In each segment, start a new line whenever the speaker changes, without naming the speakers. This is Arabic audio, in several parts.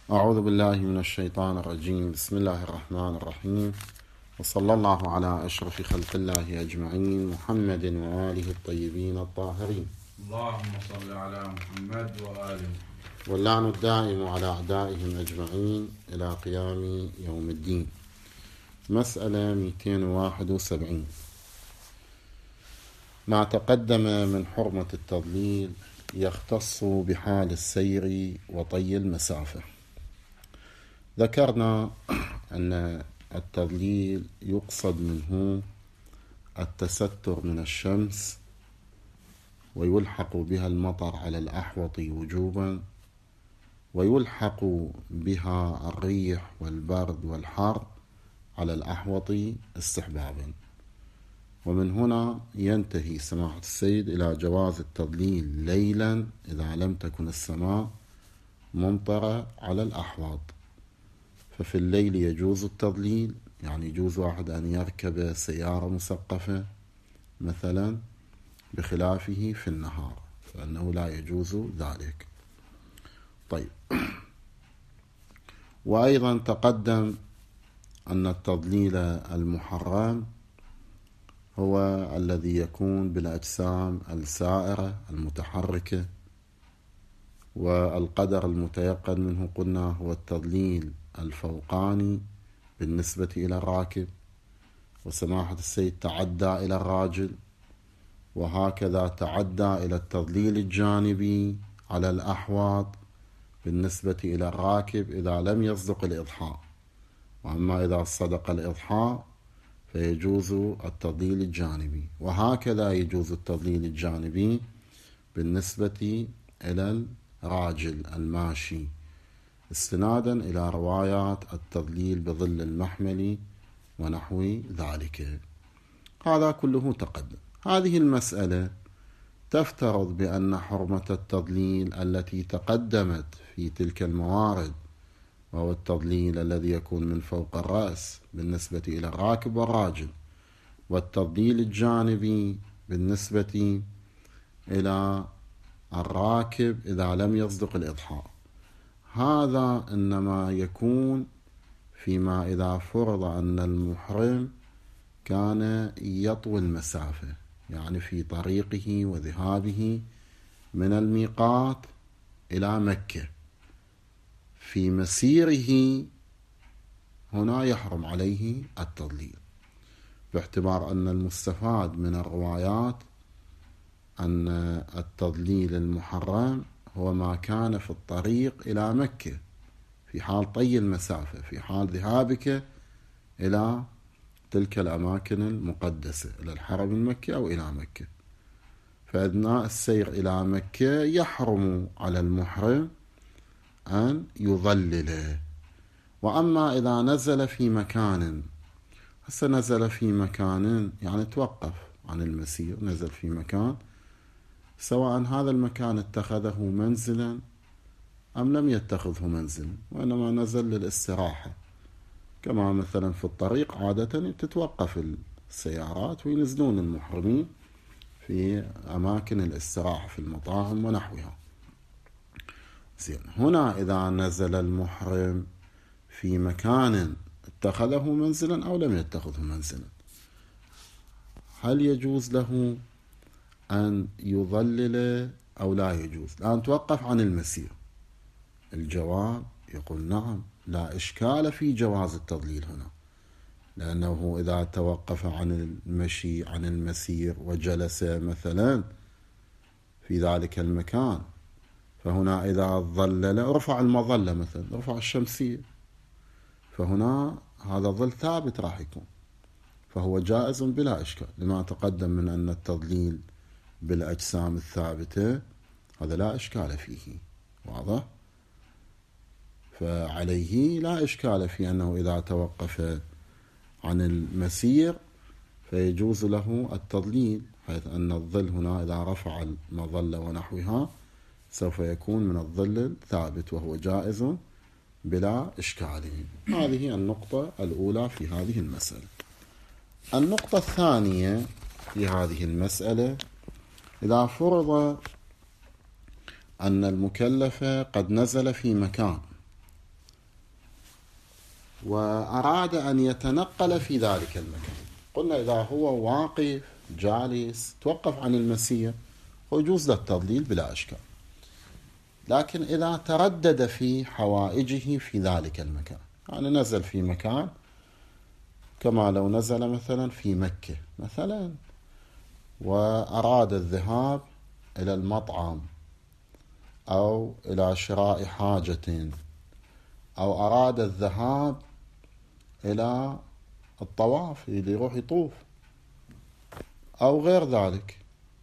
أعوذ بالله من الشيطان الرجيم. بسم الله الرحمن الرحيم، وصلى الله على أشرف خلق الله أجمعين، محمد وآله الطيبين الطاهرين.
اللهم صل على محمد وآله.
واللعن الدائم على أعدائهم أجمعين إلى قيام يوم الدين. مسألة 271. ما تقدم من حرمة التضليل يختص بحال السير وطي المسافة. ذكرنا أن التضليل يقصد منه التستر من الشمس، ويلحق بها المطر على الأحوط وجوبا، ويلحق بها الريح والبرد والحر على الأحوط استحبابا. ومن هنا ينتهي سماحة السيد إلى جواز التضليل ليلا إذا لم تكن السماء ممطرة على الأحواض. ففي الليل يجوز التضليل، يعني يجوز واحد أن يركب سيارة مسقفة مثلا، بخلافه في النهار فإنه لا يجوز ذلك. طيب، وأيضا تقدم أن التضليل المحرم هو الذي يكون بالأجسام السائرة المتحركة، والقدر المتيقن منه قلنا هو التضليل الفوقاني بالنسبة إلى الراكب، وسماحة السيد تعدى إلى الراجل، وهكذا تعدى إلى التضليل الجانبي على الأحواض بالنسبة إلى الراكب إذا لم يصدق الإضحاء. وأما إذا صدق الإضحاء فيجوز التضليل الجانبي، وهكذا يجوز التضليل الجانبي بالنسبة إلى الراجل الماشي، استنادا إلى روايات التضليل بظل المحمل ونحو ذلك. هذا كله تقدم. هذه المسألة تفترض بأن حرمة التضليل التي تقدمت في تلك الموارد، وهو التضليل الذي يكون من فوق الرأس بالنسبة إلى الراكب والراجل، والتضليل الجانبي بالنسبة إلى الراكب إذا لم يصدق الإضحاء، هذا إنما يكون فيما إذا فرض أن المحرم كان يطوي المسافة، يعني في طريقه وذهابه من الميقات إلى مكة، في مسيره هنا يحرم عليه التضليل، باعتبار أن المستفاد من الروايات أن التضليل المحرم هو ما كان في الطريق إلى مكة في حال طي المسافة، في حال ذهابك إلى تلك الأماكن المقدسة، إلى الحرم المكي أو إلى مكة. فأثناء السير إلى مكة يحرم على المحرم أن يضلل. وأما إذا نزل في مكان، نزل في مكان يعني توقف عن المسير، نزل في مكان، سواء هذا المكان اتخذه منزلا أم لم يتخذه منزلا، وإنما نزل للاستراحة، كما مثلا في الطريق عادة تتوقف السيارات وينزلون المحرمين في أماكن الاستراحة في المطاعم ونحوها. زين، هنا إذا نزل المحرم في مكان اتخذه منزلا أو لم يتخذه منزلا، هل يجوز له أن يضلل أو لا يجوز؟ الآن توقف عن المسير. الجواب يقول نعم، لا إشكال في جواز التضليل هنا، لأنه إذا توقف عن المشي عن المسير وجلس مثلا في ذلك المكان، فهنا إذا ظلل رفع المظلة مثلا، رفع الشمسية، فهنا هذا ظل ثابت راح يكون، فهو جائز بلا إشكال، لما تقدم من أن التضليل بالأجسام الثابتة هذا لا إشكال فيه، واضح؟ فعليه لا إشكال في أنه إذا توقف عن المسير فيجوز له التضليل، حيث أن الظل هنا إذا رفع المظلة ونحوها سوف يكون من الظل الثابت، وهو جائز بلا إشكال. هذه النقطة الأولى في هذه المسألة. النقطة الثانية في هذه المسألة، إذا فرض أن المكلف قد نزل في مكان وأراد أن يتنقل في ذلك المكان. قلنا إذا هو واقف جالس توقف عن المسير ويجوز له التضليل بلا إشكال، لكن إذا تردد في حوائجه في ذلك المكان، يعني نزل في مكان كما لو نزل مثلا في مكة مثلا وأراد الذهاب إلى المطعم أو إلى شراء حاجة أو أراد الذهاب إلى الطواف اللي يروح يطوف أو غير ذلك،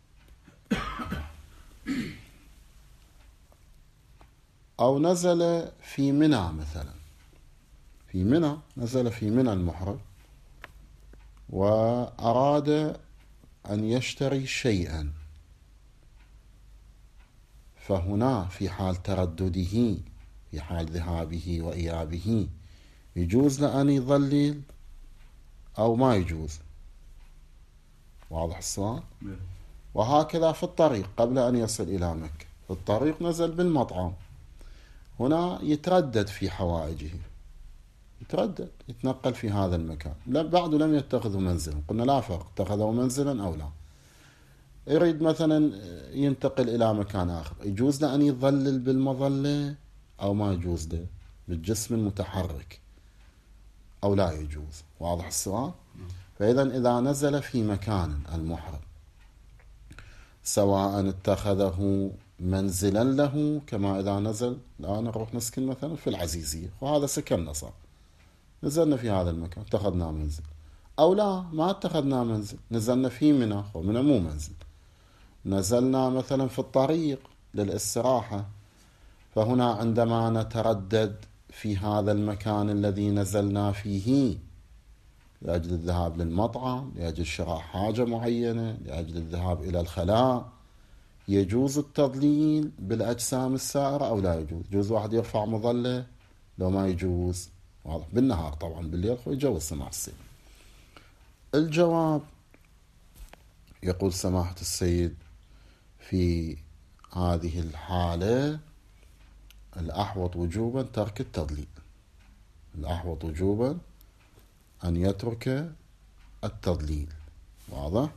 أو نزل في منى مثلا، في منى نزل في منى المحرم وأراد أن يشتري شيئا، فهنا في حال تردده في حال ذهابه وإيابه يجوز له أن يظلل أو ما يجوز؟ واضح السؤال؟ وهكذا في الطريق قبل أن يصل إلى مكة، في الطريق نزل بالمطعم، هنا يتردد في حوائجه، يتردد يتنقل في هذا المكان، بعد لم يتخذوا منزلا، قلنا لا فرق اتخذوا منزلا أو لا، يريد مثلا ينتقل إلى مكان آخر، يجوز له أن يظلل بالمظلة أو ما يجوز له بالجسم المتحرك أو لا يجوز؟ واضح السؤال؟ فإذا إذا نزل في مكان المحرم سواء اتخذه منزلا له، كما إذا نزل الآن نروح نسكن مثلا في العزيزية وهذا سكننا صار، نزلنا في هذا المكان اتخذنا منزل، أو لا ما اتخذنا منزل نزلنا في منى، ومنى مو منزل، نزلنا مثلا في الطريق للاستراحة، فهنا عندما نتردد في هذا المكان الذي نزلنا فيه لأجل الذهاب للمطعم، لأجل شراء حاجة معينة، لأجل الذهاب إلى الخلاء، يجوز التضليل بالأجسام السائرة أو لا يجوز؟ يجوز واحد يرفع مظلة لو ما يجوز؟ واضح بالنهار طبعا، بالليل يجوز سماح السيد. الجواب يقول سماحة السيد في هذه الحالة الأحوط وجوبا ترك التضليل، الأحوط وجوبا أن يترك التضليل، واضح؟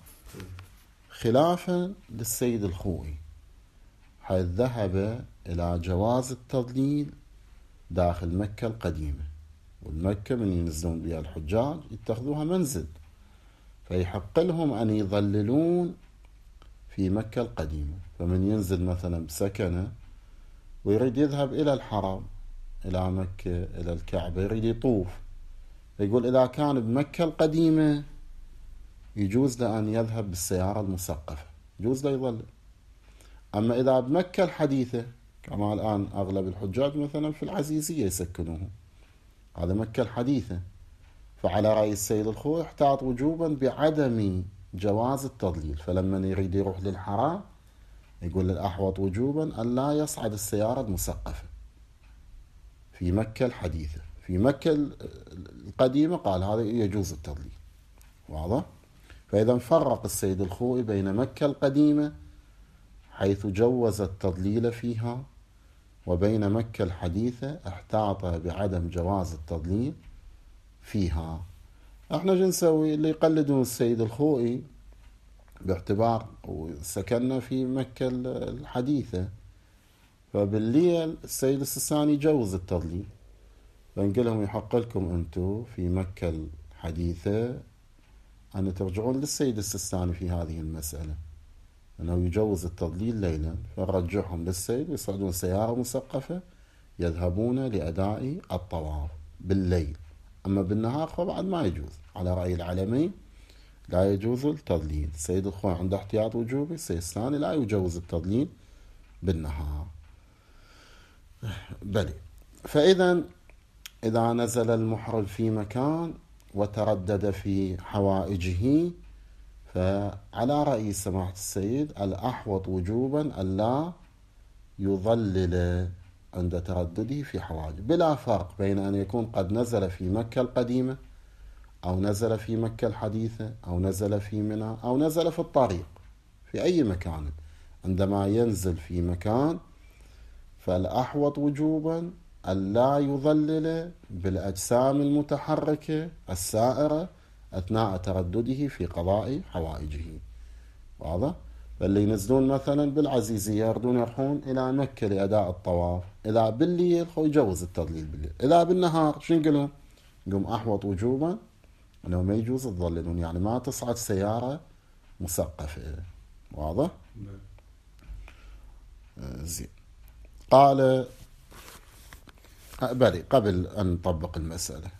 خلافا للسيد الخوئي حيث ذهب إلى جواز التضليل داخل مكة القديمة، والمكة من ينزلون بها الحجاج يتخذوها منزل، فيحق لهم أن يظللون في مكة القديمة، فمن ينزل مثلا بسكنة ويريد يذهب إلى الحرم إلى مكة إلى الكعبة يريد يطوف، يقول إذا كان بمكة القديمة يجوز له أن يذهب بالسيارة المسقفة، يجوز له يظلل. أما إذا بمكة الحديثة كما الآن أغلب الحجاج مثلا في العزيزية يسكنوهم، هذا مكة الحديثة، فعلى رأي السيد الخوئي احتاط وجوبا بعدم جواز التضليل، فلما يريد يروح للحرام يقول الأحوط وجوبا أن لا يصعد السيارة المسقفة في مكة الحديثة. في مكة القديمة قال هذا يجوز التضليل، واضح؟ فإذا فرق السيد الخوئي بين مكة القديمة حيث جوز التضليل فيها وبين مكة الحديثة احتاط بعدم جواز التضليل فيها. احنا جي نسوي اللي يقلدون السيد الخوئي باعتبار سكننا في مكة الحديثة، فبالليل السيد السيستاني جوز التضليل، فنقول لهم يحق لكم أنتم في مكة الحديثة أن ترجعون للسيد السيستاني في هذه المسألة، أنه يجوز التضليل ليلا، فنرجعهم للسيد ويصعدون سيارة مسقفة يذهبون لأداء الطواف بالليل. أما بالنهار فبعد ما يجوز، على رأي العلمين لا يجوز التضليل. السيد الخوئي عنده احتياط وجوبي، السيد الثاني لا يجوز التضليل بالنهار. بلي. فإذا إذا نزل المحرم في مكان وتردد في حوائجه فعلى رأي سماحة السيد الأحوط وجوبا ألا يظلل عند تردده في حوائجه، بلا فرق بين أن يكون قد نزل في مكة القديمة أو نزل في مكة الحديثة أو نزل في منى أو نزل في الطريق، في أي مكان. عندما ينزل في مكان فالأحوط وجوبا ألا يظلل بالأجسام المتحركة السائرة أثناء تردده في قضاء حوائجه. واضح؟ فاللي ينزلون مثلا بالعزيزية يروحون إلى مكة لأداء الطواف، إذا بالليل هو يجوز التضليل بالليل، إذا بالنهار شو نقولهم؟ نقوم أحوط وجوبا أنه ما يجوز تظللون، يعني ما تصعد سيارة مسقفة. واضح؟ زين. قال بلي قبل أن نطبق المسألة،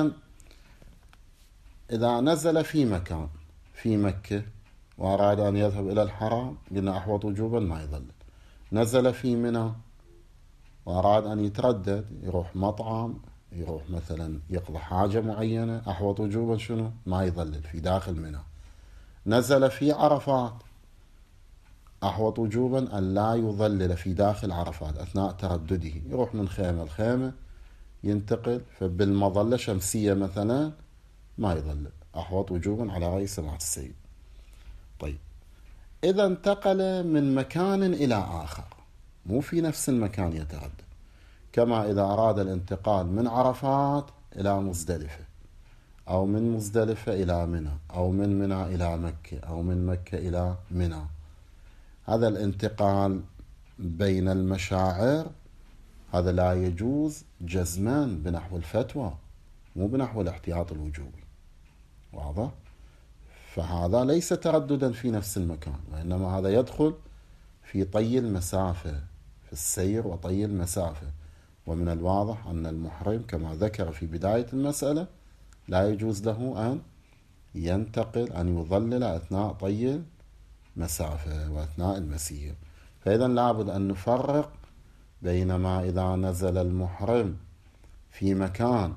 إذا نزل في مكان في مكة وأراد أن يذهب إلى الحرام قلنا أحوط وجوبا ما يظلل. نزل في منى وأراد أن يتردد، يروح مطعم، يروح مثلا يقضي حاجة معينة، أحوط وجوبا شنو؟ ما يظلل في داخل منى. نزل في عرفات، أحوط وجوبا أن لا يظلل في داخل عرفات أثناء تردده، يروح من خيمة لخيمة ينتقل، فبالمظلة شمسية مثلا ما يظلل، أحوط وجوبا على رأي سماحة السيد. طيب، إذا انتقل من مكان إلى آخر، مو في نفس المكان يتردد، كما إذا أراد الانتقال من عرفات إلى مزدلفة، أو من مزدلفة إلى منى، أو من منى إلى مكة، أو من مكة إلى منى، هذا الانتقال بين المشاعر هذا لا يجوز جزما بنحو الفتوى، مو بنحو الاحتياط الوجوبي. واضح؟ فهذا ليس ترددا في نفس المكان، وإنما هذا يدخل في طي المسافة، في السير وطي المسافة. ومن الواضح أن المحرم كما ذكر في بداية المسألة لا يجوز له أن ينتقل، أن يظلل أثناء طي المسافة وأثناء المسير. فإذا لابد أن نفرق بين ما إذا نزل المحرم في مكان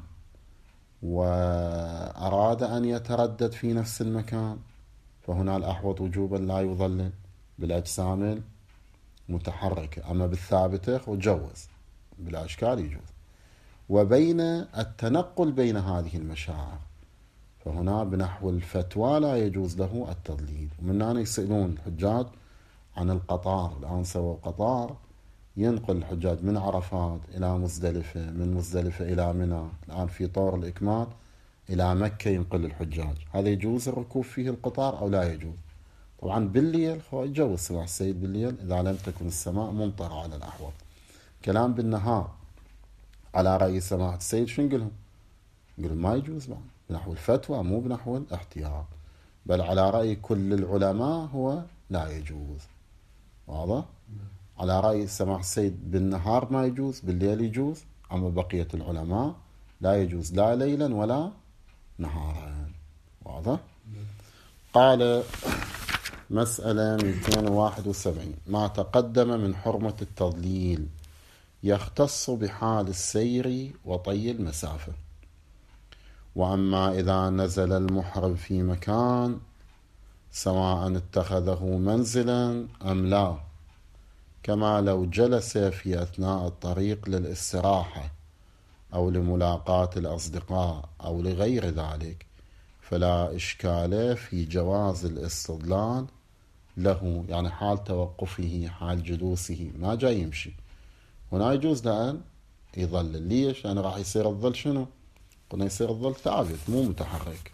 وأراد أن يتردد في نفس المكان، فهنا الأحوط وجوبا لا يظلل بالأجسام المتحركة، أما بالثابتة وجوز بلا إشكال يجوز. وبين التنقل بين هذه المشاعر، فهنا بنحو الفتوى لا يجوز له التضليل. ومن هنا يسألون الحجاج عن القطار، الآن سووا قطار ينقل الحجاج من عرفات إلى مزدلفة، من مزدلفة إلى منى، الآن في طور الإكمال إلى مكة ينقل الحجاج، هذا يجوز الركوب فيه القطار أو لا يجوز؟ طبعا بالليل هو يجوز سماح السيد بالليل إذا لم تكن السماء ممطرة على الأحوط. كلام بالنهار على رأي سماحة السيد شو نقولهم؟ نقول ما يجوز بعد بنحو الفتوى مو بنحو الاحتياط، بل على رأي كل العلماء هو لا يجوز. واضح؟ على رأي سماحة السيد بالنهار ما يجوز، بالليل يجوز، أما بقية العلماء لا يجوز لا ليلا ولا نهارا. واضح؟ قال مسألة 271 ما تقدم من حرمة التضليل يختص بحال السير وطي المسافة. وأما إذا نزل المحرم في مكان سواء اتخذه منزلا أم لا، كما لو جلس في أثناء الطريق للاستراحة أو لملاقاة الأصدقاء أو لغير ذلك، فلا إشكال في جواز الاستظلال له، يعني حال توقفه حال جلوسه ما جاي يمشي، هنا يجوز لأن يظلل. ليش؟ لأنه راح يصير الظل شنو؟ قلنا يصير الظل ثابت مو متحرك.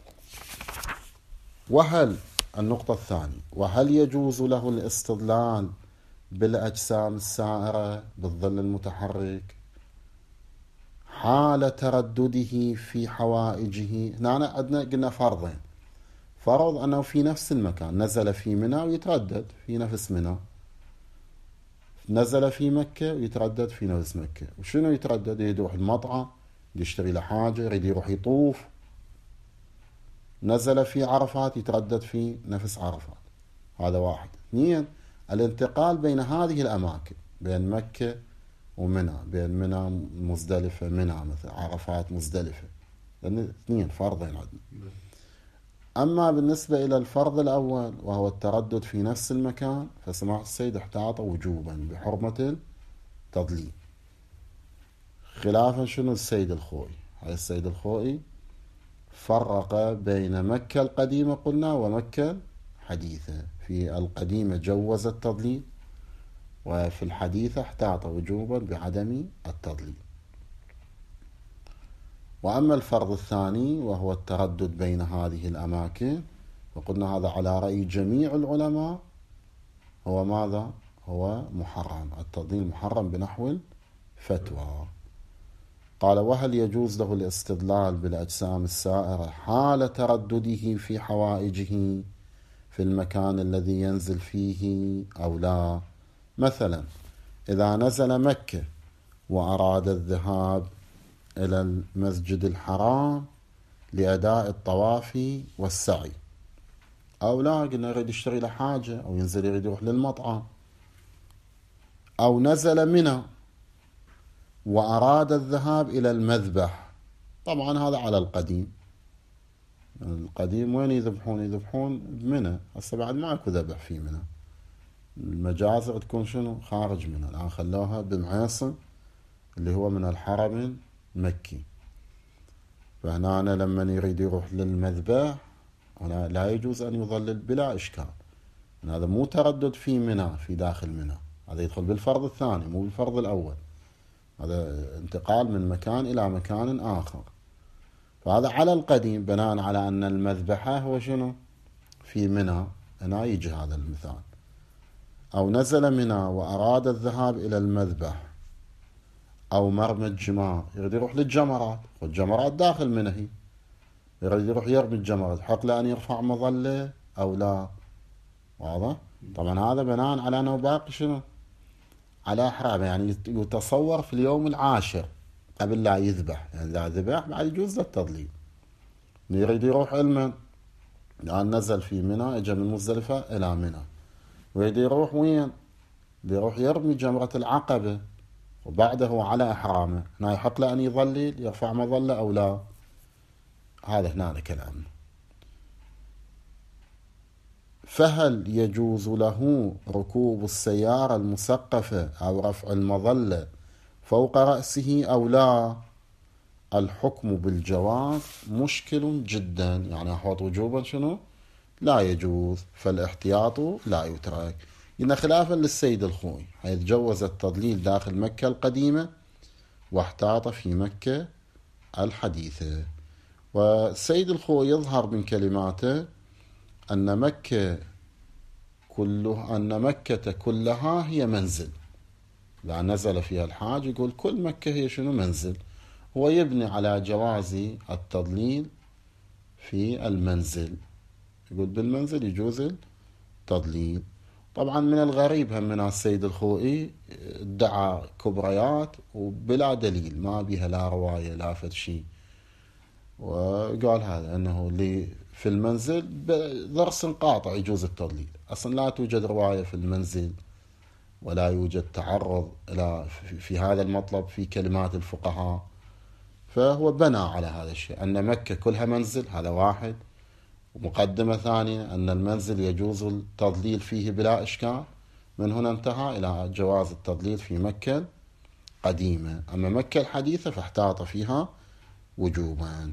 وهل النقطة الثانية، وهل يجوز له الاستظلال بالأجسام السائرة بالظل المتحرك حال تردده في حوائجه؟ هنا عندنا قلنا فرضين، فرض أنه في نفس المكان نزل في منى ويتردد في نفس منى، نزل في مكة ويتردد في نفس مكة. وشنو يتردد؟ يروح المطعم، يشتري له حاجة، يريد يروح يطوف. نزل في عرفات يتردد في نفس عرفات، هذا واحد. اثنين، الانتقال بين هذه الأماكن، بين مكة ومنى، بين منى مزدلفة منى مثلا، عرفات مزدلفة، لأن اثنين فرضين عندنا. أما بالنسبة إلى الفرض الأول وهو التردد في نفس المكان، فسماحة السيد احتاط وجوبا بحرمة التضليل، خلافا شنو السيد الخوئي. هذا السيد الخوئي فرق بين مكة القديمة قلنا ومكة الحديثة، في القديمة جوز التضليل، وفي الحديثة احتاط وجوبا بعدم التضليل. وأما الفرض الثاني وهو التردد بين هذه الأماكن، وقلنا هذا على رأي جميع العلماء هو ماذا؟ هو محرم، التضليل محرم بنحو الفتوى. قال: وهل يجوز له الاستدلال بالأجسام السائرة حال تردده في حوائجه في المكان الذي ينزل فيه أو لا؟ مثلا إذا نزل مكة وأراد الذهاب إلى المسجد الحرام لأداء الطواف والسعي، أو لا قلنا يريد يشتري له حاجة، أو ينزل يريد يروح للمطعم، أو نزل منى وأراد الذهاب إلى المذبح. طبعا هذا على القديم. القديم وين يذبحون؟ يذبحون بمنى. هسه بعد ما اكو ذبح في منى، المجازر تكون شنو؟ خارج منى. الآن خلوها بمعيصم اللي هو من الحرم المكي. فهنا أنا لما يريد يروح للمذبح هنا لا يجوز أن يظلل بلا إشكال. هذا مو تردد في منى، في داخل منى، هذا يدخل بالفرض الثاني مو بالفرض الأول. هذا انتقال من مكان إلى مكان آخر. فهذا على القديم بناء على أن المذبحة هو شنو؟ في منى. هنا يجي هذا المثال. أو نزل منى وأراد الذهاب إلى المذبح أو مرمى الجمار، يريد يروح للجمرات، والجمرات داخل منى هي، يريد يروح يرمي الجمرات، حق له أن يرفع مظلة أو لا؟ واضح؟ طبعا هذا بناء على أنه باقي شنو؟ على إحرامه، يعني يتصور في اليوم العاشر قبل لا يذبح. يعني إذا ذبح بعد يجوز له التضليل. يريد يروح علما، لأن نزل في منى، اجى من مزدلفة إلى منى، ويريد يروح وين؟ يروح يرمي جمرة العقبة وبعده على إحرامه، هنا يحق له أن يظلل يرفع مظلة أو لا؟ هذا هنا كلام. فهل يجوز له ركوب السيارة المسقفة أو رفع المظلة فوق رأسه أو لا؟ الحكم بالجواز مشكل جدا. يعني أحوط وجوبا شنو؟ لا يجوز. فالاحتياط لا يترك. إن خلافا للسيد الخوئي حيث جوز التضليل داخل مكة القديمة واحتاط في مكة الحديثة. والسيد الخوئي يظهر من كلماته أن مكة كلها هي منزل. إذا نزل فيها الحاج يقول كل مكة هي شنو؟ منزل. هو يبني على جواز التضليل في المنزل، يقول بالمنزل يجوز التضليل. طبعا من الغريب هم من السيد الخوئي ادعى كبريات وبلا دليل، ما بها لا رواية لا فد شيء، وقال هذا أنه اللي في المنزل بضرس قاطع يجوز التضليل. أصلا لا توجد رواية في المنزل ولا يوجد تعرض إلى في هذا المطلب في كلمات الفقهاء. فهو بنى على هذا الشيء أن مكة كلها منزل، هذا واحد. ومقدمة ثانية أن المنزل يجوز التضليل فيه بلا إشكال. من هنا انتهى إلى جواز التضليل في مكة قديمة. أما مكة الحديثة فاحتاط فيها وجوبا.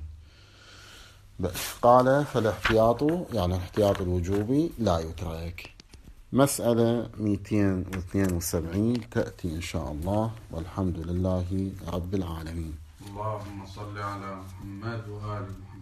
قال: فالاحتياط يعني الاحتياط الوجوبي لا يترك. مسألة 272 تأتي إن شاء الله، والحمد لله رب العالمين.
اللهم صل على محمد وآل محمد.